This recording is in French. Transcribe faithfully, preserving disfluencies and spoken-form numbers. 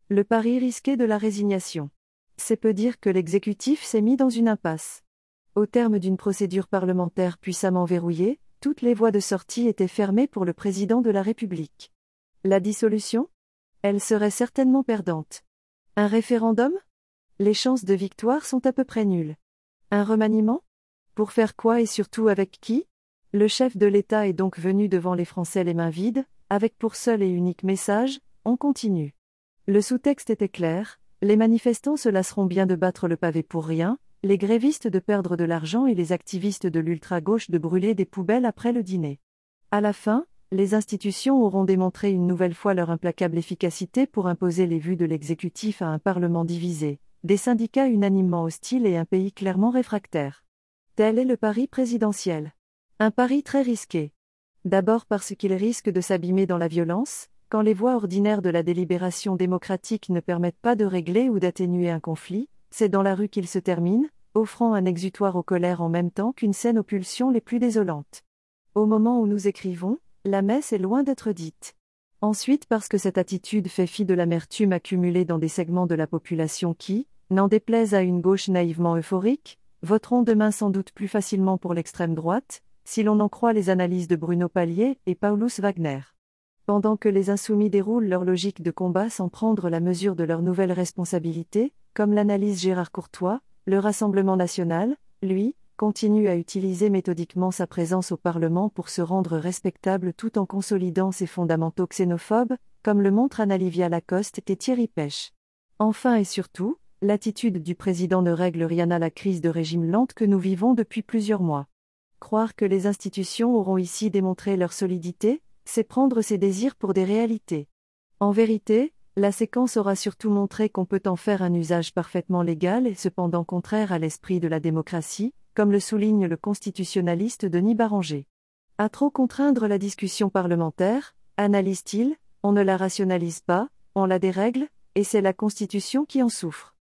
Le pari risqué de la résignation. C'est peu dire que l'exécutif s'est mis dans une impasse. Au terme d'une procédure parlementaire puissamment verrouillée, toutes les voies de sortie étaient fermées pour le président de la République. La dissolution ? Elle serait certainement perdante. Un référendum ? Les chances de victoire sont à peu près nulles. Un remaniement ? Pour faire quoi et surtout avec qui ? Le chef de l'État est donc venu devant les Français les mains vides, avec pour seul et unique message : on continue. Le sous-texte était clair, les manifestants se lasseront bien de battre le pavé pour rien, les grévistes de perdre de l'argent et les activistes de l'ultra-gauche de brûler des poubelles après le dîner. À la fin, les institutions auront démontré une nouvelle fois leur implacable efficacité pour imposer les vues de l'exécutif à un Parlement divisé, des syndicats unanimement hostiles et un pays clairement réfractaire. Tel est le pari présidentiel. Un pari très risqué. D'abord parce qu'il risque de s'abîmer dans la violence, quand les voies ordinaires de la délibération démocratique ne permettent pas de régler ou d'atténuer un conflit, c'est dans la rue qu'il se termine, offrant un exutoire aux colères en même temps qu'une scène aux pulsions les plus désolantes. Au moment où nous écrivons, la messe est loin d'être dite. Ensuite parce que cette attitude fait fi de l'amertume accumulée dans des segments de la population qui, n'en déplaise à une gauche naïvement euphorique, voteront demain sans doute plus facilement pour l'extrême droite, si l'on en croit les analyses de Bruno Palier et Paulus Wagner. Pendant que les insoumis déroulent leur logique de combat sans prendre la mesure de leurs nouvelles responsabilités, comme l'analyse Gérard Courtois, le Rassemblement national, lui, continue à utiliser méthodiquement sa présence au Parlement pour se rendre respectable tout en consolidant ses fondamentaux xénophobes, comme le montrent Anna-Livia Lacoste et Thierry Pêche. Enfin et surtout, l'attitude du président ne règle rien à la crise de régime lente que nous vivons depuis plusieurs mois. Croire que les institutions auront ici démontré leur solidité, c'est prendre ses désirs pour des réalités. En vérité, la séquence aura surtout montré qu'on peut en faire un usage parfaitement légal et cependant contraire à l'esprit de la démocratie, comme le souligne le constitutionnaliste Denis Barranger. À trop contraindre la discussion parlementaire, analyse-t-il, on ne la rationalise pas, on la dérègle, et c'est la Constitution qui en souffre.